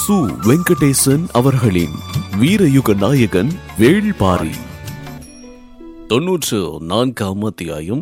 சு. வெங்கடேசன் அவர்களின் வீரயுக நாயகன் வேள்பாரி. 94ஆம் அத்தியாயம்.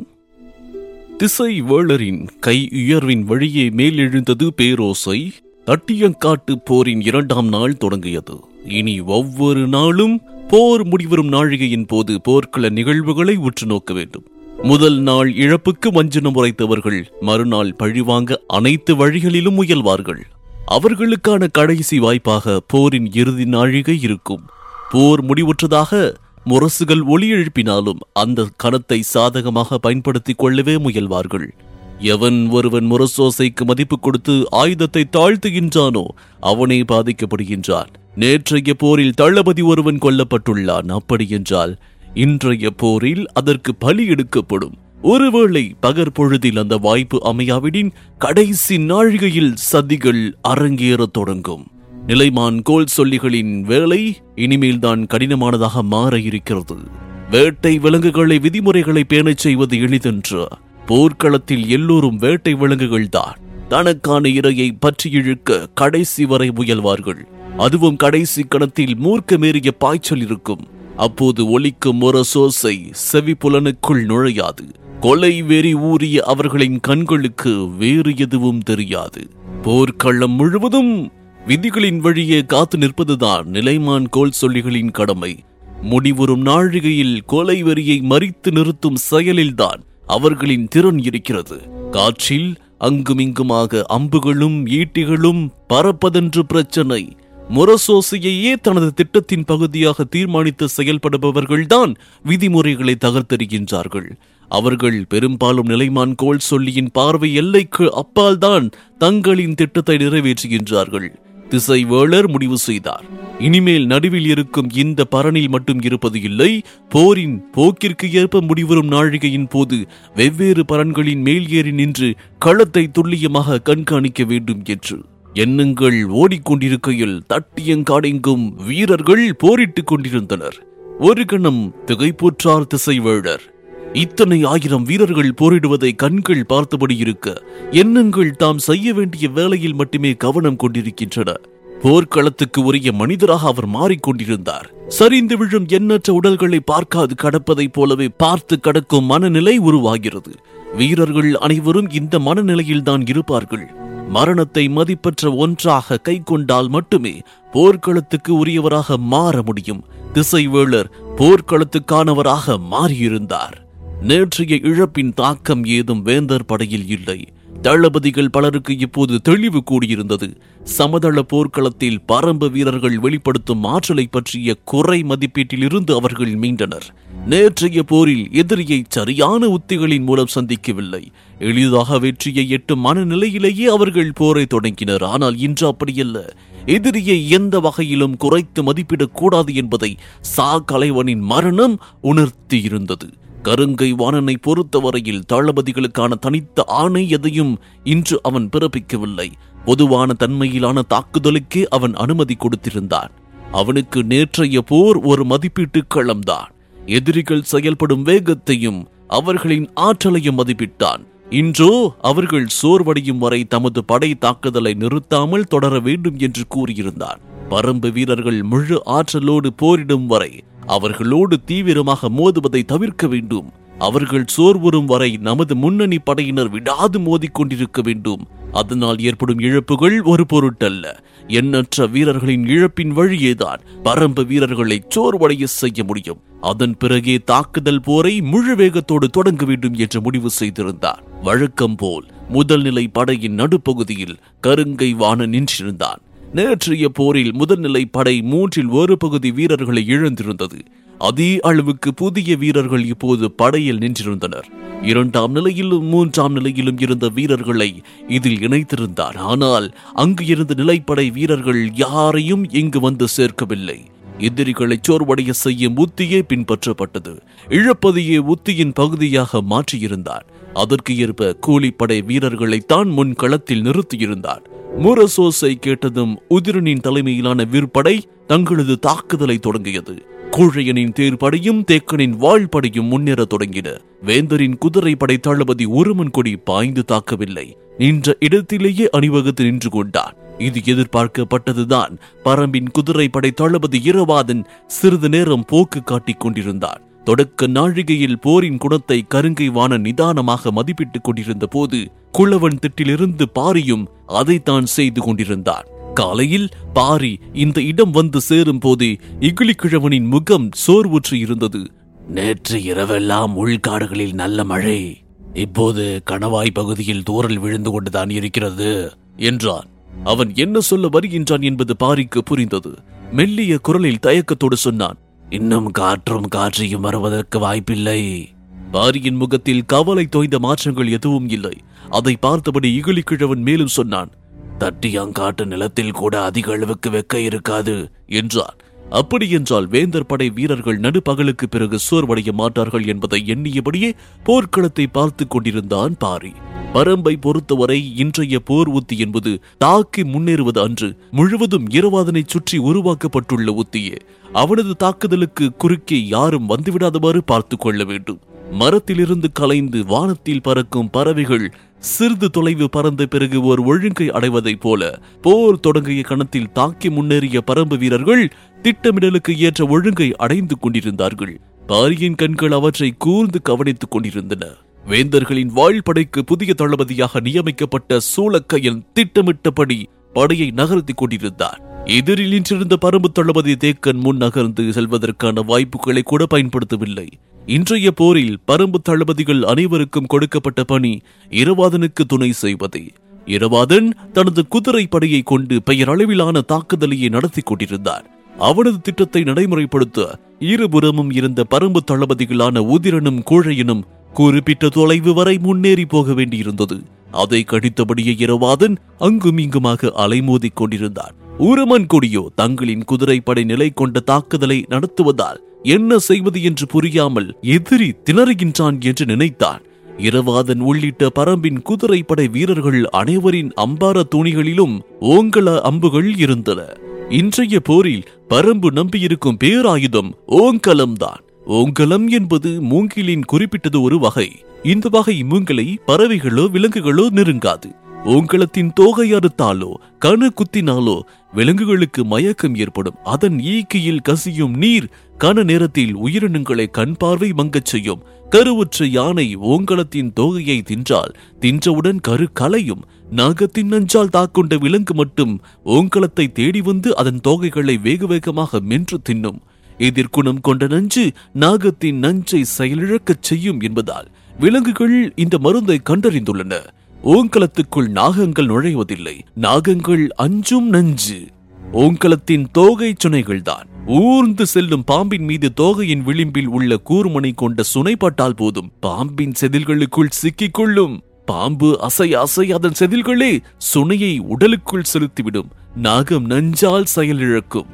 திசை வேளரின் கை உயர்வின் வழியே மேலெழுந்தது பேரோசை. தட்டியங்காட்டு போரின் 2ஆம் நாள் தொடங்கியது. இனி ஒவ்வொரு நாளும் போர் முடிவரும் நாழிகையின் போது போர்க்கள நிகழ்வுகளை உற்று நோக்க வேண்டும். முதல் நாள் இழப்புக்கு வஞ்சனம் உரைத்தவர்கள் மறுநாள் பழிவாங்க அனைத்து வழிகளிலும் முயல்வார்கள். அவர்களுக்கான கடைசி வாய்ப்பாக போரின் இறுதி நாழிகை இருக்கும். போர் முடிவுற்றதாக முரசுகள் ஒலி எழுப்பினாலும் அந்த கணத்தை சாதகமாக பயன்படுத்திக் கொள்ளவே முயல்வார்கள். எவன் ஒருவன் முரசோசைக்கு மதிப்பு கொடுத்து ஆயுதத்தை தாழ்த்துகின்றானோ அவனே பாதிக்கப்படுகின்றான். நேற்றைய போரில் தளபதி ஒருவன் கொல்லப்பட்டுள்ளான். அப்படி என்றால் இன்றைய போரில் அதற்கு பலி எடுக்கப்படும். ஒருவேளை பகற்பொழுதில் அந்த வாய்ப்பு அமையாவிடின் கடைசி நாழிகையில் சதிகள் அரங்கேறத் தொடங்கும். நிலைமான் கோல் சொல்லிகளின் வேலை இனிமேல் தான் கடினமானதாக மாற இருக்கிறது. வேட்டை விலங்குகளை விதிமுறைகளை பேணச் செய்வது எளிதென்று. போர்க்களத்தில் எல்லோரும் வேட்டை விலங்குகள் தான். தனக்கான இரையை பற்றி இழுக்க கடைசி வரை முயல்வார்கள். அதுவும் கடைசி கணத்தில் மூர்க்கமேறிய பாய்ச்சல் இருக்கும். அப்போது ஒலிக்கும் முரசோசை செவிப்புலனுக்குள் நுழையாது. கொலை வெறி ஊறிய அவர்களின் கண்களுக்கு வேறு எதுவும் தெரியாது. போர்க்களம் முழுவதும் விதிகளின் வழியே காத்து நிற்பதுதான் நிலைமான் கோல் சொல்லிகளின் கடமை. முடிவுறும் நாழிகையில் கொலை வெறியை மறித்து நிறுத்தும் செயலில்தான் அவர்களின் திறன் இருக்கிறது. காற்றில் அங்குமிங்குமாக அம்புகளும் ஈட்டிகளும் பறப்பதென்று பிரச்சனை. முரசோசையையே தனது திட்டத்தின் பகுதியாக தீர்மானித்து செயல்படுபவர்கள்தான் விதிமுறைகளை தகர்த்தெறிகின்றார்கள். அவர்கள் பெரும்பாலும் நிலைமான் கோல் சொல்லியின் பார்வை எல்லைக்கு அப்பால் தான் தங்களின் திட்டத்தை நிறைவேற்றுகின்றார்கள். திசை வேளர் முடிவு செய்தார். இனிமேல் நடுவில் இருக்கும் இந்த பரணில் மட்டும் இருப்பது இல்லை. போரின் போக்கிற்கு ஏற்ப முடிவரும் நாழிகையின் போது வெவ்வேறு பரன்களின் மேல் ஏறி நின்று களத்தை துல்லியமாக கண்காணிக்க வேண்டும் என்று எண்ணங்கள் ஓடிக்கொண்டிருக்கையில் தட்டியங்காடெங்கும் வீரர்கள் போரிட்டுக் கொண்டிருந்தனர். ஒரு கணம் திகைப்புற்றார் திசைவேளர். இத்தனை 1000 வீரர்கள் போரிடுவதை கண்கள் பார்த்தபடி இருக்க எண்ணங்கள் தாம் செய்ய வேண்டிய வேலையில் மட்டுமே கவனம் கொண்டிருக்கின்றன. போர்க்களத்துக்கு உரிய மனிதராக அவர் மாறிக்கொண்டிருந்தார். சரிந்து விழும் எண்ணற்ற உடல்களை பார்க்காது கடப்பதைப் போலவே பார்த்து கடக்கும் மனநிலை உருவாகிறது. வீரர்கள் அனைவரும் இந்த மனநிலையில்தான் இருப்பார்கள். மரணத்தை மதிப்பற்ற ஒன்றாக கை கொண்டால் மட்டுமே போர்க்களத்துக்கு உரியவராக மாற முடியும். திசைவேளர் போர்க்களத்துக்கானவராக மாறியிருந்தார். நேற்றைய இழப்பின் தாக்கம் ஏதும் வேந்தர் படையில் இல்லை. தளபதிகள் பலருக்கு இப்போது தெளிவு கூடியிருந்தது. சமதள போர்க்களத்தில் பரம்பு வீரர்கள் வெளிப்படுத்தும் ஆற்றலை பற்றிய குறை மதிப்பீட்டில் இருந்து அவர்கள் மீண்டனர். நேற்றைய போரில் எதிரியை சரியான உத்திகளின் மூலம் சந்திக்கவில்லை. எளிதாக வெற்றியை எட்டும் மனநிலையிலேயே அவர்கள் போரை தொடங்கினர். ஆனால் இன்று அப்படியல்ல. எதிரியை எந்த வகையிலும் குறைத்து மதிப்பிடக்கூடாது என்பதை சா கலைவனின் மரணம் உணர்த்தியிருந்தது. கருங்கை வாணனை பொறுத்தவரையில் தளபதிகளுக்கான தனித்த ஆணை எதையும் இன்று அவன் பிறப்பிக்கவில்லை. பொதுவான தன்மையிலான தாக்குதலுக்கே அவன் அனுமதி கொடுத்திருந்தான். அவனுக்கு நேற்றைய போர் ஒரு மதிப்பீட்டு களம்தான். எதிரிகள் செயல்படும் வேகத்தையும் அவர்களின் ஆற்றலையும் மதிப்பிட்டான். இன்றோ அவர்கள் சோர்வடையும் வரை தமது படை தாக்குதலை நிறுத்தாமல் தொடர வேண்டும் என்று கூறியிருந்தான். பரம்பு வீரர்கள் முழு ஆற்றலோடு போரிடும் வரை அவர்களோடு தீவிரமாக மோதுவதை தவிர்க்க வேண்டும். அவர்கள் சோர்வுறும் வரை நமது முன்னணி படையினர் விடாது மோதிக்கொண்டிருக்க வேண்டும். அதனால் ஏற்படும் இழப்புகள் ஒரு பொருட்டல்ல. எண்ணற்ற வீரர்களின் இழப்பின் வழியேதான் பரம்பு வீரர்களை சோர்வடைய செய்ய முடியும். அதன் பிறகே தாக்குதல் போரை முழு வேகத்தோடு தொடங்க வேண்டும் என்று முடிவு செய்திருந்தார். வழக்கம் போல் முதல் நிலை படையின் நடுப்பகுதியில் கருங்கை வாணன் நின்றிருந்தான். நேற்றைய போரில் முதல்நிலை படை 1/3 பகுதி வீரர்களை இழந்திருந்தது. அதே அளவுக்கு புதிய வீரர்கள் இப்போது படையில் நின்றிருந்தனர். 2ஆம் நிலையிலும் 3ஆம் நிலையிலும் இருந்த வீரர்களை இதில் இணைத்திருந்தார். ஆனால் அங்கு இருந்த நிலைப்படை வீரர்கள் யாரையும் இங்கு வந்து சேர்க்கவில்லை. எதிரிகளை சோர்வடைய செய்யும் உத்தியே பின்பற்றப்பட்டது. இழப்பதையே உத்தியின் பகுதியாக மாற்றியிருந்தார். அதற்கு ஏற்ப கூலிப்படை வீரர்களைத்தான் முன் களத்தில் நிறுத்தியிருந்தார். முரசோசை கேட்டதும் உதிரனின் தலைமையிலான வீர்படை தங்களது தாக்குதலை தொடங்கியது. கூழையனின் தேர்படையும் தேக்கனின் வாழ்படையும் முன்னேற தொடங்கின. வேந்தரின் குதிரை படை தளபதி ஒருமன் கொடி பாய்ந்து தாக்கவில்லை. நின்ற இடத்திலேயே அணிவகுத்து நின்று கொண்டான். இது எதிர்பார்க்கப்பட்டதுதான். பரம்பின் குதிரைப்படை தளபதி இரவாதன் சிறிது நேரம் போக்கு காட்டிக் கொண்டிருந்தான். தொடக்க நாழிகையில் போரின் குணத்தை கருங்கை வாணன் நிதானமாக மதிப்பிட்டுக் கொண்டிருந்த போது குளவன் திட்டிலிருந்து பாரியும் அதைத்தான் செய்து கொண்டிருந்தான். காலையில் பாரி இந்த இடம் வந்து சேரும் போது இகிலிக்கிழவனின் முகம் சோர்வுற்று இருந்தது. நேற்று இரவெல்லாம் உள்காடுகளில் நல்ல மழை, இப்போது கணவாய் பகுதியில் தூறல் விழுந்து கொண்டுதான் இருக்கிறது என்றான். அவன் என்ன சொல்ல வருகின்றான் என்பது பாரிக்கு புரிந்தது. மெல்லிய குரலில் தயக்கத்தோடு சொன்னான், இன்னும் காற்றும் காற்றையும் வருவதற்கு வாய்ப்பில்லை. பாரியின் முகத்தில் கவலை தோய்ந்த மாற்றங்கள் எதுவும் இல்லை. அதை பார்த்தபடி இகிலிக்கிழவன் மேலும் சொன்னான், தட்டியாங்காட்டு நிலத்தில் கூட அதிக அளவுக்கு வெக்க இருக்காது என்றான். அப்படி என்றால் வேந்தர் படை வீரர்கள் நடுப்பகலுக்கு பிறகு சோர்வடைய மாட்டார்கள் என்பதை எண்ணியபடியே போர்க்களத்தை பார்த்து கொண்டிருந்தான் பாரி. பரம்பை பொறுத்தவரை இன்றைய போர் உத்தி என்பது தாக்கி முன்னேறுவது அன்று, முழுவதும் இரவாதனை சுற்றி உருவாக்கப்பட்டுள்ள உத்தியே. அவனது தாக்குதலுக்கு குறுக்கே யாரும் வந்துவிடாதவாறு பார்த்து கொள்ள வேண்டும். மரத்திலிருந்து கலைந்து வானத்தில் பறக்கும் பறவைகள் சிறிது தொலைவு பறந்த பிறகு ஒரு ஒழுங்கை அடைவதைப் போல போர் தொடங்கிய கணத்தில் தாக்கி முன்னேறிய பரம்பு வீரர்கள் திட்டமிடலுக்கு ஏற்ற ஒழுங்கை அடைந்து கொண்டிருந்தார்கள். பாரியின் கண்கள் அவற்றை கூர்ந்து கவனித்துக் கொண்டிருந்தன. வேந்தர்களின் வாழ்படைக்கு புதிய தளபதியாக நியமிக்கப்பட்ட சூளக்கையன் திட்டமிட்டபடி படையை நகர்த்திக் கொண்டிருந்தார். எதிரில் நின்றிருந்த பரம்பு தளபதி தேக்கன் முன் நகர்ந்து செல்வதற்கான வாய்ப்புகளை கூட பயன்படுத்தவில்லை. இன்றைய போரில் பரம்பு தளபதிகள் அனைவருக்கும் கொடுக்கப்பட்ட பணி இரவாதனுக்கு துணை செய்வதே. இரவாதன் தனது குதிரை படையை கொண்டு பெயரளவிலான தாக்குதலையை நடத்தி கொண்டிருந்தார். அவனது திட்டத்தை நடைமுறைப்படுத்த இருபுறமும் இருந்த பரம்பு தளபதிகளான உதிரனும் கூழையனும் குறிப்பிட்ட தொலைவு வரை முன்னேறி போக வேண்டியிருந்தது. அதை கடித்தபடியே இரவாதன் அங்கும் இங்குமாக அலைமோதிக் கொண்டிருந்தான். ஊரமன் கொடியோ தங்களின் குதிரைப்படை நிலை கொண்ட தாக்குதலை நடத்துவதால் என்ன செய்வது என்று புரியாமல் எதிரி திணறுகின்றான் என்று நினைத்தான். இரவாதன் உள்ளிட்ட பரம்பின் குதிரைப்படை வீரர்கள் அனைவரின் அம்பார தூணிகளிலும் ஓங்கல அம்புகள் இருந்தன. இன்றைய போரில் பரம்பு நம்பியிருக்கும் பேராயுதம் ஓங்கலம்தான். ஓங்கலம் என்பது மூங்கிலின் குறிப்பிட்டது ஒரு வகை. இந்த வகை மூங்கலை பறவைகளோ விலங்குகளோ நெருங்காது. ஓங்கலத்தின் தோகை அறுத்தாலோ கணு குத்தினாலோ விலங்குகளுக்கு மயக்கம் ஏற்படும். அதன் ஈக்கியில் கசியும் நீர் கன நேரத்தில் உயிரினங்களை கண் பார்வை மங்கச் செய்யும். கருவுற்ற யானை ஓங்கலத்தின் தோகையை தின்றால் தின்றவுடன் கரு கலையும். நாகத்தின் நஞ்சால் தாக்கொண்ட விலங்கு மட்டும் ஓங்கலத்தை தேடி வந்து அதன் தோகைகளை வேக வேகமாக மென்று தின்னும். எதிர்குணம் கொண்ட நஞ்சு நாகத்தின் நஞ்சை செயலிழக்கச் செய்யும் என்பதால் விலங்குகள் இந்த மருந்தை கண்டறிந்துள்ளன. ஓங்கலத்துக்குள் நாகங்கள் நுழைவதில்லை. நாகங்கள் அஞ்சும் நஞ்சு ஓங்கலத்தின் தோகை சுனைகள்தான். ஊர்ந்து செல்லும் பாம்பின் மீது தோகையின் விளிம்பில் உள்ள கூர்மனை கொண்ட சுனைப்பட்டால் போதும், பாம்பின் செதில்களுக்குள் சிக்கிக் கொள்ளும். பாம்பு அசைய அசைய அதன் செதில்களே சுனையை உடலுக்குள் செலுத்திவிடும். நாகம் நஞ்சால் செயலிழக்கும்.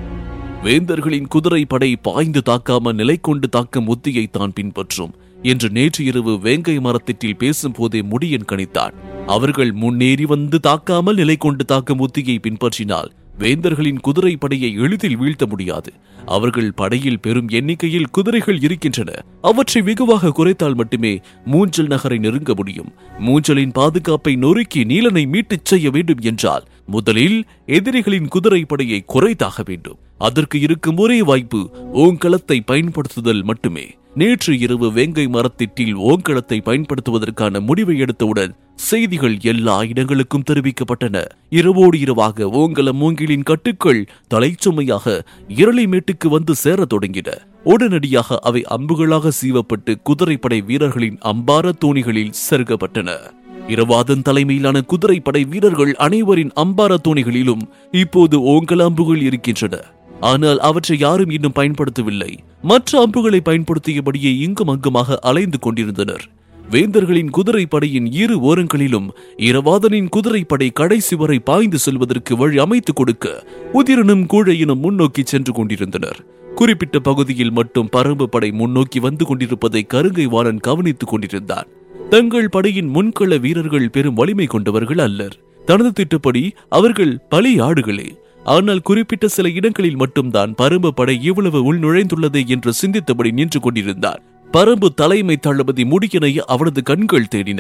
வேந்தர்களின் குதிரை படை பாய்ந்து தாக்காம நிலை கொண்டு தாக்கும் உத்தியை தான் பின்பற்றும் என்று நேற்று இரவு வேங்கை மரத்திட்டில் பேசும் போதே முடியன் கணித்தான். அவர்கள் முன்னேறி வந்து தாக்காமல் நிலை கொண்டு தாக்கும் உத்தியை பின்பற்றினால் வேந்தர்களின் குதிரை படையை எளிதில் வீழ்த்த முடியாது. அவர்கள் படையில் பெரும் எண்ணிக்கையில் குதிரைகள் இருக்கின்றன. அவற்றை வெகுவாக குறைத்தால் மட்டுமே மூஞ்சல் நகரை நெருங்க முடியும். மூஞ்சலின் பாதுகாப்பை நொறுக்கி நீலனை மீட்டுச் செய்ய வேண்டும் என்றால் முதலில் எதிரிகளின் குதிரை படையை குறைத்தாக வேண்டும். அதற்கு இருக்கும் ஒரே வாய்ப்பு ஓங்கலத்தை பயன்படுத்துதல் மட்டுமே. நேற்று இரவு வேங்கை மரத்திட்டில் ஓங்கலத்தை பயன்படுத்துவதற்கான முடிவை எடுத்தவுடன் செய்திகள் எல்லா இடங்களுக்கும் தெரிவிக்கப்பட்டன. இரவோடு இரவாக ஓங்கல மூங்கிலின் கட்டுக்கள் தலைச்சுமையாக இரளிமேட்டுக்கு வந்து சேர தொடங்கின. உடனடியாக அவை அம்புகளாக சீவப்பட்டு குதிரைப்படை வீரர்களின் அம்பார தோணிகளில் செருகப்பட்டன. இரவாதன் தலைமையிலான குதிரைப்படை வீரர்கள் அனைவரின் அம்பார தோணிகளிலும் இப்போது ஓங்கல அம்புகள் இருக்கின்றன. ஆனால் அவற்றை யாரும் இன்னும் பயன்படுத்தவில்லை. மற்ற அம்புகளை பயன்படுத்தியபடியே இங்கும் அங்குமாக அலைந்து கொண்டிருந்தனர். வேந்தர்களின் குதிரை படையின் இரு ஓரங்களிலும் இரவாதனின் குதிரைப்படை கடைசி வரை பாய்ந்து செல்வதற்கு வழி அமைத்துக் கொடுக்க உதிரனும் கூழையினும் முன்னோக்கி சென்று கொண்டிருந்தனர். குறிப்பிட்ட பகுதியில் மட்டும் பரம்பு படை முன்னோக்கி வந்து கொண்டிருப்பதை கருங்கை வாணன் கவனித்துக் கொண்டிருந்தான். தங்கள் படையின் முன்கள வீரர்கள் பெரும் வலிமை கொண்டவர்கள் அல்லர். தனது திட்டப்படி அவர்கள் பலி ஆடுகளே. ஆனால் குறிப்பிட்ட சில இடங்களில் மட்டும்தான் பரம்பு படை இவ்வளவு உள் நுழைந்துள்ளது என்று சிந்தித்தபடி நின்று கொண்டிருந்தார். பரம்பு தலைமை தளபதி முடியனை அவனது கண்கள் தேடின.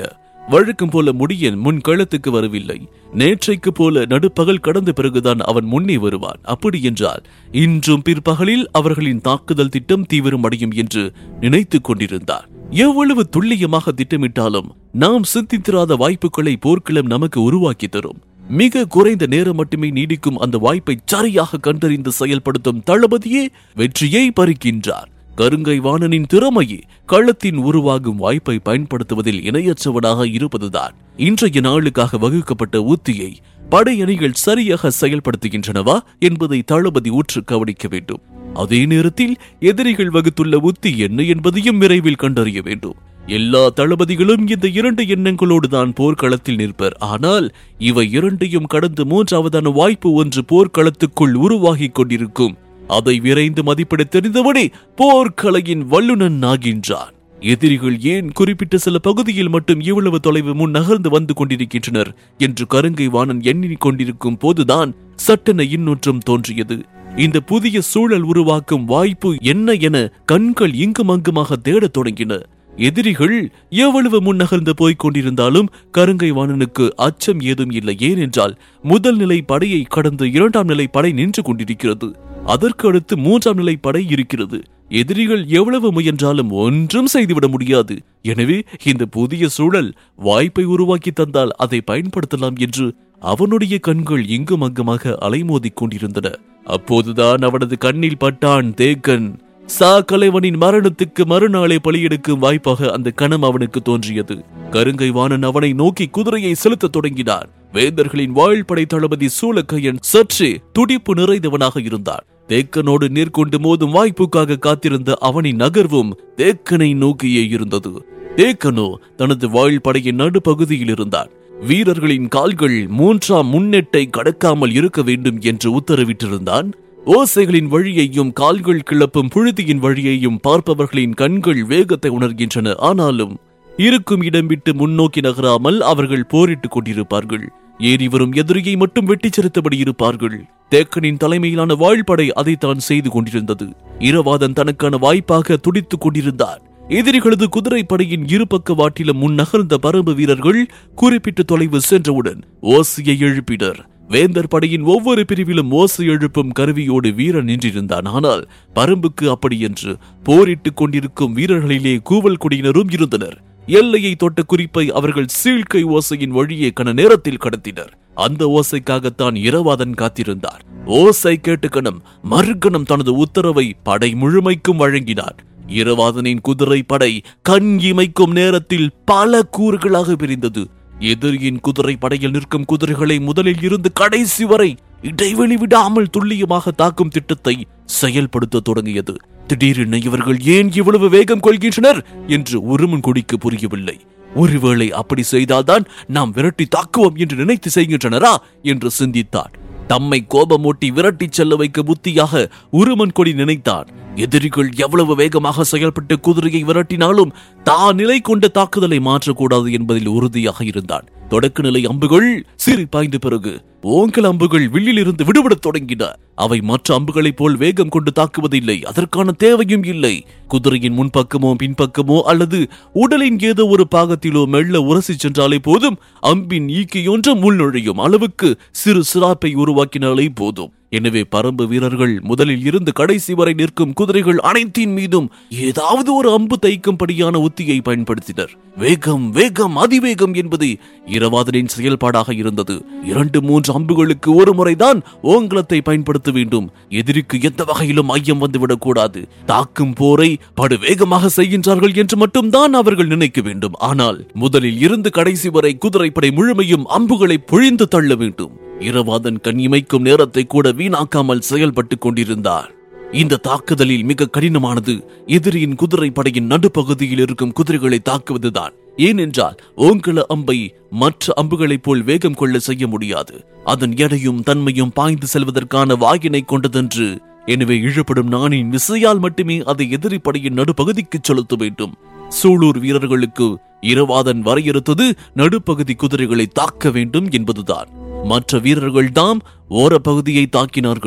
வழக்கம் போல முடியன் முன் களத்துக்கு வரவில்லை. நேற்றைக்கு போல நடுப்பகல் கடந்த பிறகுதான் அவன் முன்னே வருவான். அப்படி என்றால் இன்றும் பிற்பகலில் அவர்களின் தாக்குதல் திட்டம் தீவிரமடையும் என்று நினைத்துக் கொண்டிருந்தார். எவ்வளவு துல்லியமாக திட்டமிட்டாலும் நாம் சிந்தித்திராத வாய்ப்புகளை போர்க்களம் நமக்கு உருவாக்கி தரும். மிக குறைந்த நேரம் மட்டுமே நீடிக்கும் அந்த வாய்ப்பை சரியாக கண்டறிந்து செயல்படுத்தும் தளபதியே வெற்றியை பறிக்கின்றார். கருங்கை வாணனின் திறமையே களத்தின் உருவாகும் வாய்ப்பை பயன்படுத்துவதில் இணையற்றவனாக இருப்பதுதான் இன்றைய நாளுக்காக வகுக்கப்பட்ட உத்தியை படையணிகள் சரியாக செயல்படுத்துகின்றனவா என்பதை தளபதி உற்று கவனிக்க வேண்டும். அதே நேரத்தில் எதிரிகள் வகுத்துள்ள உத்தி என்ன என்பதையும் விரைவில் கண்டறிய வேண்டும். எல்லா தளபதிகளும் இந்த 2 எண்ணங்களோடு தான் போர்க்களத்தில் நிற்பர். ஆனால் இவை இரண்டையும் கடந்து மூன்றாவதான வாய்ப்பு ஒன்று போர்க்களத்துக்குள் உருவாகிக் கொண்டிருக்கும். அதை விரைந்து மதிப்பிட தெரிந்தவனே போர்க்கலையின் வல்லுநன் ஆகின்றான். எதிரிகள் ஏன் குறிப்பிட்ட சில பகுதியில் மட்டும் இவ்வளவு தொலைவு முன் நகர்ந்து வந்து கொண்டிருக்கின்றனர் என்று கருங்கை வாணன் எண்ணிக் கொண்டிருக்கும் போதுதான் சட்டென இன்னொன்றும் தோன்றியது. இந்த புதிய சூழல் உருவாக்கும் வாய்ப்பு என்ன என கண்கள் இங்கும் அங்குமாக தேடத் தொடங்கின. எதிரிகள் எவ்வளவு முன்னகர்ந்து போய்க் கொண்டிருந்தாலும் கருங்கை வாணனுக்கு அச்சம் ஏதும் இல்லை. ஏனென்றால் முதல் நிலை படையை கடந்து 2ஆம் நிலை படை நின்று கொண்டிருக்கிறது. அதற்கு அடுத்து 3ஆம் நிலை படை இருக்கிறது. எதிரிகள் எவ்வளவு முயன்றாலும் ஒன்றும் செய்துவிட முடியாது. எனவே இந்த புதிய சூழல் வாய்ப்பை உருவாக்கி தந்தால் அதை பயன்படுத்தலாம் என்று அவனுடைய கண்கள் இங்கும் அங்குமாக அலைமோதிக் கொண்டிருந்தன. அப்போதுதான் அவனது கண்ணில் பட்டான் தேக்கன். கலைவனின் மரணத்துக்கு மறுநாளே பலியெடுக்கும் வாய்ப்பாக அந்த கணம் அவனுக்கு தோன்றியது. கருங்கை வாணன் அவனை நோக்கி குதிரையை செலுத்த தொடங்கினார். வேந்தர்களின் வாழ்படை தளபதி சூலக்கையன் சற்றே துடிப்பு நிறைந்தவனாக இருந்தார். தேக்கனோடு நேர்கொண்டு மோதும் வாய்ப்புக்காக காத்திருந்த அவனின் நகர்வும் தேக்கனை நோக்கியே இருந்தது. தேக்கனோ தனது வாழ்படையின் நடுப்பகுதியில் இருந்தார். வீரர்களின் கால்கள் 3ஆம் முன்னெட்டை கடக்காமல் இருக்க வேண்டும் என்று உத்தரவிட்டிருந்தான். ஓசைகளின் வழியையும் கால்கள் கிளப்பும் புழுதியின் வழியையும் பார்ப்பவர்களின் கண்கள் வேகத்தை உணர்கின்றன. ஆனாலும் இருக்கும் இடம் விட்டு முன்னோக்கி நகராமல் அவர்கள் போரிட்டுக் கொண்டிருப்பார்கள். ஏறி வரும் எதிரியை மட்டும் வெட்டிச் செலுத்தபடி இருப்பார்கள். தேக்கனின் தலைமையிலான வாழ்படை அதைத்தான் செய்து கொண்டிருந்தது. இரவாதன் தனக்கான வாய்ப்பாக துடித்துக் கொண்டிருந்தார். எதிரிகளது குதிரை படையின் இருபக்க வாட்டிலும் முன் நகர்ந்த பரம்பு வீரர்கள் குறிப்பிட்ட தொலைவு சென்றவுடன் ஓசையை எழுப்பினர். வேந்தர் படையின் ஒவ்வொரு பிரிவிலும் ஓசை எழுப்பும் கருவியோடு வீரன் நின்றிருந்தான். ஆனால் பரம்புக்கு அப்படி என்று போரிட்டுக் கொண்டிருக்கும் வீரர்களிலே கூவல் குடியினரும் இருந்தனர். எல்லையை தொட்ட குறிப்பை அவர்கள் சீழ்கை ஓசையின் வழியே கன நேரத்தில் கடத்தினர். அந்த ஓசைக்காகத்தான் இரவாதன் காத்திருந்தார். ஓசை கேட்டு கணம் மறுகணம் தனது உத்தரவை படை முழுமைக்கும் வழங்கினார். இரவாதனின் குதிரை படை கண் இமைக்கும் நேரத்தில் பல கூறுகளாக பிரிந்தது. எதிரியின் குதிரை படையில் நிற்கும் குதிரைகளை முதலில் இருந்து கடைசி வரை இடைவெளி விடாமல் துல்லியமாக தாக்கும் திட்டத்தை செயல்படுத்த தொடங்கியது. திடீரென இவர்கள் ஏன் இவ்வளவு வேகம் கொள்கின்றனர் என்று ஒருமன் கொடிக்கு புரியவில்லை. ஒருவேளை அப்படி செய்தால்தான் நாம் விரட்டி தாக்குவோம் என்று நினைத்து செய்கின்றனரா என்று சிந்தித்தார். தம்மை கோபமூட்டி விரட்டி செல்ல வைக்க புத்தியாக உருமன் கொடி நினைத்தான். எதிரிகள் எவ்வளவு வேகமாக செயல்பட்டு குதிரையை விரட்டினாலும் தான் நிலை கொண்ட தாக்குதலை மாற்றக்கூடாது என்பதில் உறுதியாக இருந்தான். தொடக்க நிலை அம்புகள் சீறி பாய்ந்த பிறகு ஓங்கல் அம்புகள் வில்லில் இருந்து விடுபடத் தொடங்கின. அவை மற்ற அம்புகளைப் போல் வேகம் கொண்டு தாக்குவதில்லை. அதற்கான தேவையும் இல்லை. குதிரையின் முன்பக்கமோ பின்பக்கமோ அல்லது உடலின் ஏதோ ஒரு பாகத்திலோ மெல்ல உரசி சென்றாலே போதும். அம்பின் ஈக்கியொன்று உள்நுழையும் அளவுக்கு சிறு சிராப்பை உருவாக்கினாலே போதும். எனவே பரம்பு வீரர்கள் முதலில் இருந்து கடைசி வரை நிற்கும் குதிரைகள் அனைத்தின் மீதும் ஏதாவது ஒரு அம்பு தைக்கும்படியான உத்தியை பயன்படுத்தினர். வேகம் வேகம் அதிவேகம் என்பது இரவாதனின் செயல்பாடாக இருந்தது. 2-3 அம்புகளுக்கு ஒரு முறைதான் ஓங்கலத்தை பயன்படுத்த வேண்டும். எதிரிக்கு எந்த வகையிலும் ஐயம் வந்துவிடக் கூடாது. தாக்கும் போரை படு வேகமாக செய்கின்றார்கள் என்று மட்டும்தான் அவர்கள் நினைக்க வேண்டும். ஆனால் முதலில் இருந்து கடைசி வரை குதிரைப்படை முழுமையும் அம்புகளை பொழிந்து தள்ள வேண்டும். இரவாதன் கண் இமைக்கும் நேரத்தை கூட வீணாக்காமல் செயல்பட்டுக் கொண்டிருந்தார். இந்த தாக்குதலில் மிக கடினமானது எதிரியின் குதிரை படையின் நடுப்பகுதியில் இருக்கும் குதிரைகளை தாக்குவதுதான். ஏனென்றால் ஓங்கல அம்பை மற்ற அம்புகளைப் போல் வேகம் கொள்ள செய்ய முடியாது. அதன் எடையும் தன்மையும் பாய்ந்து செல்வதற்கான வாயினை கொண்டதென்று. எனவே இழுபடும் நாணின் விசையால் மட்டுமே அதை எதிரி படையின் நடுப்பகுதிக்கு செலுத்த வேண்டும். சூலூர் வீரர்களுக்கு இரவாதன் வரையறுத்தது நடுப்பகுதி குதிரைகளை தாக்க வேண்டும் என்பதுதான். மற்ற வீரர்கள் தாம் ஓர பகுதியை தாக்கினார்கள்.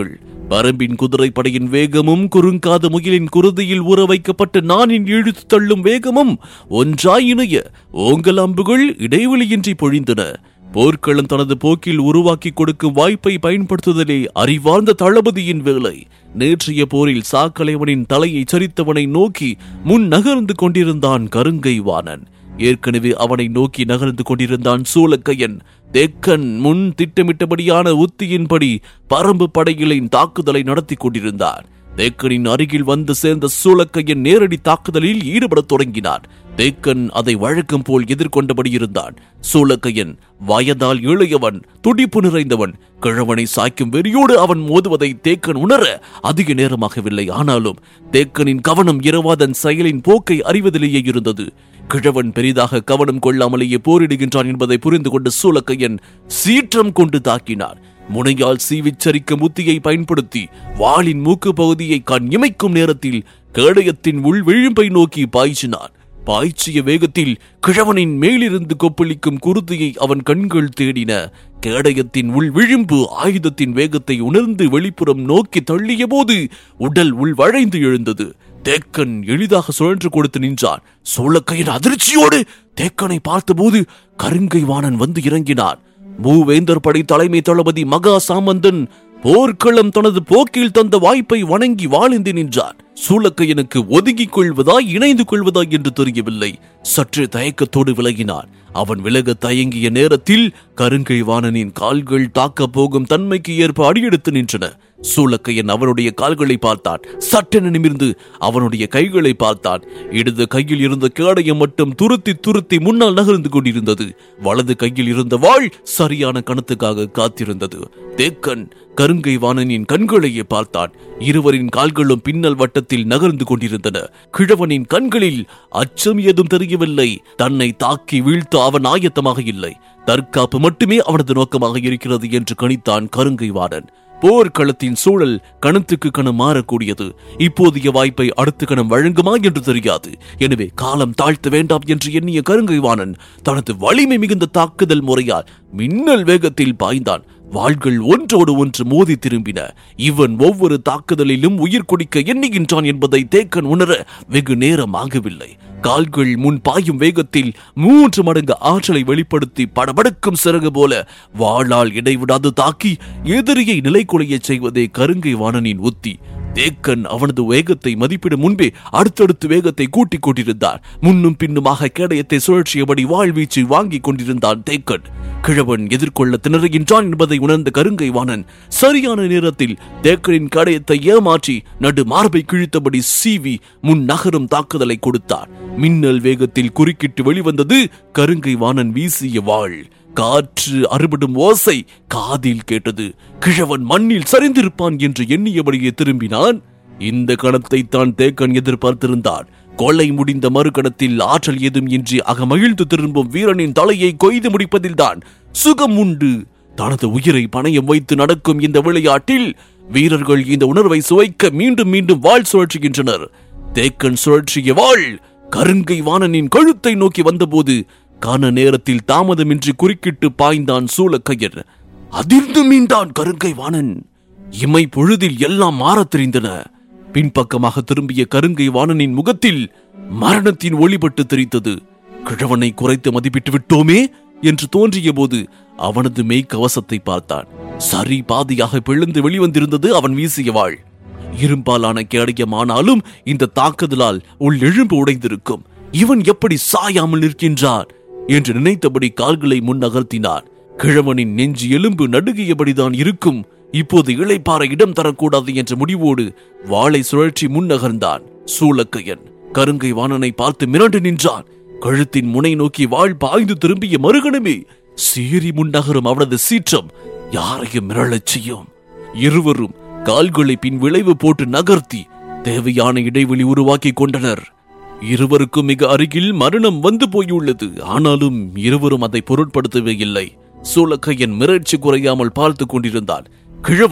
பரம்பின் குதிரைப்படையின் வேகமும் குறுங்காத முகிலின் குருதியில் ஊற வைக்கப்பட்ட நானின் இழுத்து தள்ளும் வேகமும் ஒன்றாய் இணைய ஓங்கல் அம்புகள் இடைவெளியின்றி பொழிந்தன. போர்க்களம் தனது போக்கில் உருவாக்கி கொடுக்கும் வாய்ப்பை பயன்படுத்துதலே அறிவார்ந்த தளபதியின் வேலை. நேற்றைய போரில் சாக்கலைவனின் தலையை சரித்தவனை நோக்கி முன் நகர்ந்து கொண்டிருந்தான் கருங்கை வாணன். ஏற்கனவே அவனை நோக்கி நகர்ந்து கொண்டிருந்தான் சூலக்கையன். தேக்கன் முன் திட்டமிட்டபடியான உத்தியின்படி பரம்பு படைகளின் தாக்குதலை நடத்தி கொண்டிருந்தான். தேக்கனின் அருகில் வந்து சேர்ந்த சூலக்கையன் நேரடி தாக்குதலில் ஈடுபடத் தொடங்கினான். தேக்கன் அதை வழக்கம் போல் எதிர்கொண்டபடி இருந்தான். சூலக்கையன் வயதால் இளையவன், துடிப்பு நிறைந்தவன். கிழவனை சாய்க்கும் வெறியோடு அவன் மோதுவதை தேக்கன் உணர அதிக நேரமாகவில்லை. ஆனாலும் தேக்கனின் கவனம் இரவாதன் செயலின் போக்கை அறிவதிலேயே இருந்தது. கிழவன் பெரிதாக கவனம் கொள்ளாமலேயே போரிடுகின்றான் என்பதை புரிந்து கொண்டு சூலக்கையன் சீற்றம் கொண்டு தாக்கினான். முனையால் சீவிச்சரிக்கும் உத்தியை பயன்படுத்தி வாளின் மூக்கு பகுதியை கண் இமைக்கும் நேரத்தில் கேடயத்தின் உள் விளிம்பை நோக்கி பாய்ச்சினான். பாய்ச்சிய வேகத்தில் கிழவனின் மேலிருந்து கொப்பளிக்கும் குருதியை அவன் கண்கள் தேடின. கேடயத்தின் உள் விளிம்பு ஆயுதத்தின் வேகத்தை உணர்ந்து வெளிப்புறம் நோக்கி தள்ளிய போது உடல் உள் வளைந்து எழுந்தது. தேக்கன் எளிதாக சுழன்று கொடுத்து நின்றான். சூலக்கையன் அதிர்ச்சியோடு தேக்கனை பார்த்தபோது கருங்கை வாணன் வந்து இறங்கினான். மூவேந்தர் படை தலைமை தளபதி மகா சாமந்தன் போர்க்களம் தனது போக்கில் தந்த வாய்ப்பை வணங்கி வாழ்ந்து நின்றான். சூலக்கையனுக்கு ஒதுங்கிக் கொள்வதா இணைந்து கொள்வதா என்று தெரியவில்லை. சற்று தயக்கத்தோடு விலகினான். அவன் விலக தயங்கிய நேரத்தில் கருங்கை வாணனின் கால்கள் தாக்க போகும் தன்மைக்கு ஏற்ப அடியெடுத்து நின்றன. சூலக்கையன் அவனுடைய கால்களை பார்த்தான். சட்டென நிமிர்ந்து அவனுடைய கைகளை பார்த்தான். இடது கையில் இருந்த கேடயம் மட்டும் துருத்தி துருத்தி முன்னால் நகர்ந்து கொண்டிருந்தது. வலது கையில் இருந்த வாள் சரியான கணத்துக்காக காத்திருந்தது. தேக்கன் கருங்கை வாணனின் கண்களையே பார்த்தான். இருவரின் கால்களும் பின்னல் வட்டத்தில் நகர்ந்து கொண்டிருந்தன. கிழவனின் கண்களில் அச்சம் ஏதும் தெரியவில்லை. தன்னை தாக்கி வீழ்த்த அவன் ஆயத்தமாக இல்லை. தற்காப்பு மட்டுமே அவனது நோக்கமாக இருக்கிறது என்று கணித்தான் கருங்கை வாணன். போர்க்களத்தின் சூழல் கணத்துக்கு கணம் மாறக்கூடியது. இப்போதைய வாய்ப்பை அடுத்த கணம் வழங்குமா என்று தெரியாது. எனவே காலம் தாழ்த்த வேண்டாம் என்று எண்ணிய கருங்கை வாணன் தனது வலிமை மிகுந்த தாக்குதல் முறையால் மின்னல் வேகத்தில் பாய்ந்தான். வாள்கள் ஒன்றோடு ஒன்று மோதி திரும்பின. இவன் ஒவ்வொரு தாக்குதலிலும் உயிர் குடிக்க எண்ணுகின்றான் என்பதை தேக்கன் உணர வெகு நேரம் ஆகவில்லை. கால்கள் முன் பாயும் வேகத்தில் 3 மடங்கு ஆற்றலை வெளிப்படுத்தி படபடக்கும் சிறகு போல வாளால் இடைவிடாது தாக்கி எதிரியை நிலைக்குலைய செய்வதே கருங்கை வாணனின் உத்தி. தேக்கன் அவனது வேகத்தை மதிப்பிடும் முன்பே அடுத்தடுத்து வேகத்தை கூட்டிக் கொண்டிருந்தார். முன்னும் பின்னுமாக கேடயத்தை சுழற்சியபடி வாழ்வீச்சு வாங்கிக் கொண்டிருந்தான் தேக்கன். கிழவன் எதிர்கொள்ள திணறுகின்றான் என்பதை உணர்ந்த கருங்கை வாணன் சரியான நேரத்தில் தேக்கனின் கேடயத்தை ஏமாற்றி நடு மார்பை கிழித்தபடி சீவி முன் நகரும் தாக்குதலை கொடுத்தார். மின்னல் வேகத்தில் குறுக்கிட்டு வெளிவந்தது கருங்கை வாணன் வீசிய வாள். காற்று அறுபடும் ஓசை காதில் கேட்டது. கிழவன் மண்ணில் சரிந்திருப்பான் என்று எண்ணியபடியே திரும்பினான். இந்த கணத்தை தான் தேக்கன் எதிர்பார்த்திருந்தான். கொலை முடிந்த மறுகணத்தில் ஆற்றல் ஏதும் இன்றி அகமகிழ்ந்து திரும்பும் வீரனின் தலையை கொய்து முடிப்பதில்தான் சுகம் உண்டு. தனது உயிரை பணயம் வைத்து நடக்கும் இந்த விளையாட்டில் வீரர்கள் இந்த உணர்வை சுவைக்க மீண்டும் மீண்டும் வாள் சுழற்றுகின்றனர். தேக்கன் சுழற்சிய வாள் கருங்கை வாணனின் கழுத்தை நோக்கி வந்தபோது காண நேரத்தில் தாமதமின்றி குறுக்கிட்டு பாய்ந்தான் சூலக்கையன். அதிர்ந்து மீண்டான் கருங்கை வாணன். இமை பொழுதில் எல்லாம் மாறத் தெரிந்தன. பின்பக்கமாக திரும்பிய கருங்கை வாணனின் முகத்தில் மரணத்தின் ஒளிபட்டு தெரித்தது. கிழவனை குறைத்து மதிப்பிட்டு விட்டோமே என்று தோன்றிய போது அவனது மெய்க்கவசத்தை பார்த்தான். சரி பாதியாக பிளந்து வெளிவந்திருந்தது அவன் வீசிய வாள். இரும்பாலான கேடயமானாலும் இந்த தாக்குதலால் உள் எழும்பு உடைந்திருக்கும். இவன் எப்படி சாயாமல் நிற்கின்றான் என்று நினைத்தபடி கால்களை முன் நகர்த்தினான். கிழவனின் நெஞ்சு எலும்பு நடுங்கியபடிதான் இருக்கும். இப்போது இளைப்பாற இடம் தரக்கூடாது என்ற முடிவோடு வாளை சுழற்சி முன் நகர்ந்தான். சூலக்கையன் கருங்கை வாணனை பார்த்து மிரண்டு நின்றான். கழுத்தின் முனை நோக்கி வாள் பாய்ந்து திரும்பிய மறுகணமே சீறி முன்னகரும் அவனது சீற்றம் யாரையும் மிரளச் செய்யும். இருவரும் கால்களை பின் விளைவு போட்டு நகர்த்தி தேவையான இடைவெளி உருவாக்கி கொண்டனர். இருவருக்கும் மிக அருகில் மரணம் வந்து போயுள்ளது. ஆனாலும் இருவரும் அதை பொருட்படுத்தவே இல்லை. சூலக்கையன் மிரட்சி குறையாமல் பார்த்து கொண்டிருந்தான். கிழவன்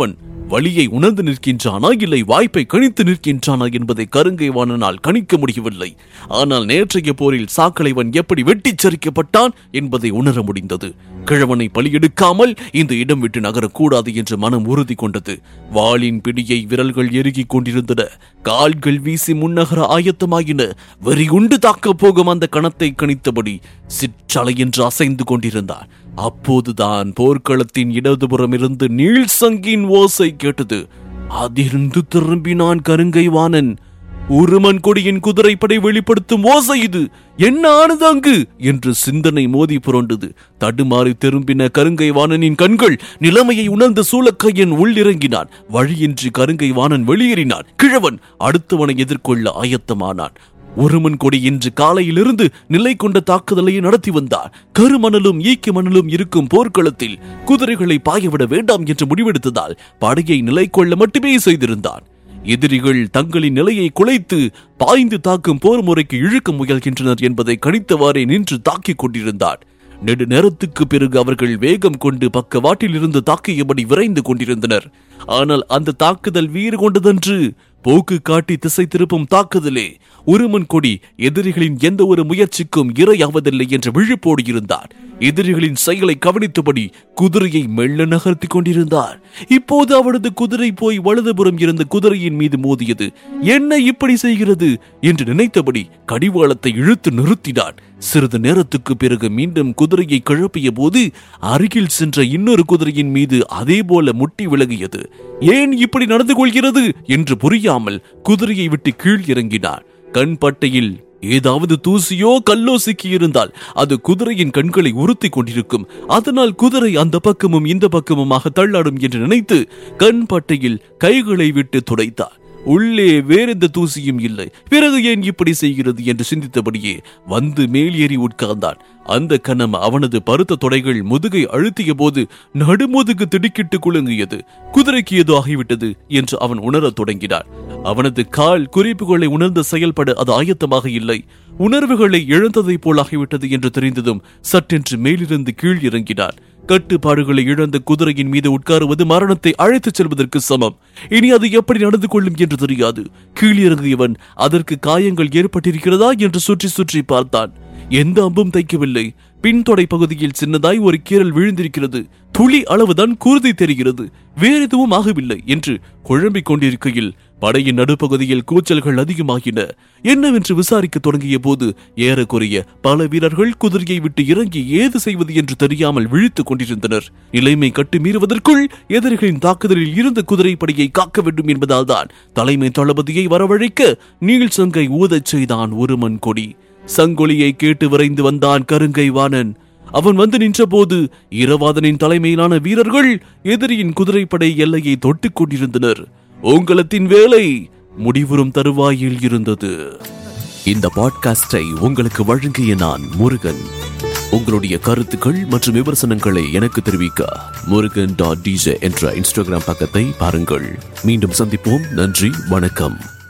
வலியை உணர்ந்து நிற்கின்றானா இல்லை வாய்ப்பை கணித்து நிற்கின்றானா என்பதை கருங்கை வாணனால் கணிக்க முடியவில்லை. ஆனால் நேற்றைய போரில் சாக்கலைவன் எப்படி வெட்டிச் சரிக்கப்பட்டான் என்பதை உணர முடிந்தது. கிழவனை பலியெடுக்காமல் இந்த இடம் விட்டு நகரக்கூடாது என்று மனம் உறுதி கொண்டது. வாளின் பிடியை விரல்கள் எருகிக் கொண்டிருந்தன. கால்கள் வீசி முன்னகர ஆயத்தமாயின. வெறி உண்டு தாக்கப் போகும் அந்த கணத்தை கணித்தபடி சிற்றலை என்று அசைந்து கொண்டிருந்தான். அப்போதுதான் போர்க்களத்தின் இடதுபுறம் இருந்து நீள்சங்கின் ஓசை கேட்டது. அதிர்ந்து திரும்பினான் கருங்கை வாணன். உருமன் கொடியின் குதிரைப்படை வெளிப்படுத்தும் ஓசை இது. என்ன ஆனது அங்கு என்று சிந்தனை மோதி புரண்டது. தடுமாறி திரும்பின கருங்கை வாணனின் கண்கள். நிலைமையை உணர்ந்த சூலக்கையன் உள்ளிறங்கினான். வழியின்றி கருங்கை வாணன் வெளியேறினான். கிழவன் அடுத்தவனை எதிர்கொள்ள ஆயத்தமானான். ஒருமன் கொடி இன்று காலையிலிருந்து நிலை கொண்ட தாக்குதலை நடத்தி வந்தார். கருமணலும் ஈக்கி மணலும் இருக்கும் போர்க்களத்தில் குதிரைகளை பாயவிட வேண்டாம் என்று முடிவெடுத்ததால் படையை நிலை கொள்ள மட்டுமே செய்திருந்தான். எதிரிகள் தங்களின் நிலையை குலைத்து பாய்ந்து தாக்கும் போர் முறைக்கு இழுக்க முயல்கின்றனர் என்பதை கணித்தவாறே நின்று தாக்கிக் கொண்டிருந்தார். நெடு நேரத்துக்கு பிறகு அவர்கள் வேகம் கொண்டு பக்கவாட்டில் இருந்து தாக்கியபடி விரைந்து கொண்டிருந்தனர். ஆனால் அந்த தாக்குதல் வீறு கொண்டதன்று. போக்கு காட்டி திசை திருப்பும் தாக்குதலே. உருமன் கொடி எதிரிகளின் எந்த ஒரு முயற்சிக்கும் இரையாவதில்லை என்ற விழிப்போடு இருந்தார். எதிரிகளின் செயலை கவனித்தபடி குதிரையை மெல்ல நகர்த்தி கொண்டிருந்தார். இப்போது அவரது குதிரை போய் வலதுபுறம் இருந்த குதிரையின் மீது மோதியது. என்ன இப்படி செய்கிறது என்று நினைத்தபடி கடிவாளத்தை இழுத்து நிறுத்தினான். சிறிது நேரத்துக்கு பிறகு மீண்டும் குதிரையை கிளப்பிய போது அருகில் சென்ற இன்னொரு குதிரையின் மீது அதே போல முட்டி விலகியது. ஏன் இப்படி நடந்து கொள்கிறது என்று புரியாமல் குதிரையை விட்டு கீழ் இறங்கினார். கண் பட்டையில் ஏதாவது தூசியோ கல்லோ சிக்கியிருந்தால் அது குதிரையின் கண்களை உறுத்தி கொண்டிருக்கும். அதனால் குதிரை அந்த பக்கமும் இந்த பக்கமுமாக தள்ளாடும் என்று நினைத்து கண் பட்டையில் கைகளை விட்டு துடைத்தார். உள்ளே வேறெந்த தூசியும் இல்லை. பிறகு ஏன் இப்படி செய்கிறது என்று சிந்தித்தபடியே வந்து மேல் ஏறி உட்கார்ந்தான். அந்த கணம் அவனது பருத்த தொடைகள் முதுகை அழுத்திய போது நடுமுதுகு திடுக்கிட்டு குலுங்கியது. குதிரைக்கு ஏதோ ஆகிவிட்டது என்று அவன் உணரத் தொடங்கினான். அவனது கால் குறிப்புகளை உணர்ந்து செயல்பட அது ஆயத்தமாக இல்லை. உணர்வுகளை இழந்ததை போல் ஆகிவிட்டது என்று தெரிந்ததும் சட்டென்று மேலிருந்து கீழ் இறங்கினான். கட்டுப்பாடுகளை இழந்த குதிரையின் மீது உட்காருவது மரணத்தை அழைத்துச் செல்வதற்கு சமம். இனி அது எப்படி நடந்து கொள்ளும் என்று தெரியாது. கீழிறங்கியவன் அதற்கு காயங்கள் ஏற்பட்டிருக்கிறதா என்று சுற்றி சுற்றி பார்த்தான். எந்த அம்பும் தைக்கவில்லை. பின்தொடை பகுதியில் சின்னதாய் ஒரு கீறல் விழுந்திருக்கிறது. துளி அளவுதான் குருதி தெரிகிறது. வேற எதுவும் ஆகவில்லை என்று குழம்பிக் கொண்டிருக்கையில் படையின் நடுப்பகுதியில் கூச்சல்கள் அதிகமாகின. என்னவென்று விசாரிக்க தொடங்கிய போது ஏறக்குறைய பல வீரர்கள் குதிரையை விட்டு இறங்கி ஏது செய்வது என்று தெரியாமல் விழித்துக் கொண்டிருந்தனர். நிலைமை கட்டுமீறுவதற்குள் எதிரிகளின் தாக்குதலில் இருந்த குதிரை படையை காக்க வேண்டும் என்பதால் தான் தலைமை தளபதியை வரவழைக்க நீள் சங்கை ஊதச் செய்தான் ஒருமன் கொடி. சங்கொலியை கேட்டு விரைந்து வந்தான் கருங்கை வாணன். அவன் வந்து நின்ற போது இரவாதனின் தலைமையிலான வீரர்கள் எதிரியின் குதிரைப்படை எல்லையை தொட்டுக் கொண்டிருந்தனர். ஓங்கலத்தின் வேலை முடிவுறும் தருவாயில் இருந்தது. இந்த பாட்காஸ்டை உங்களுக்கு வழங்கிய நான் முருகன். உங்களுடைய கருத்துக்கள் மற்றும் விமர்சனங்களை எனக்கு தெரிவிக்க murugan.dj என்ற இன்ஸ்டாகிராம் பக்கத்தை பாருங்கள். மீண்டும் சந்திப்போம். நன்றி, வணக்கம்.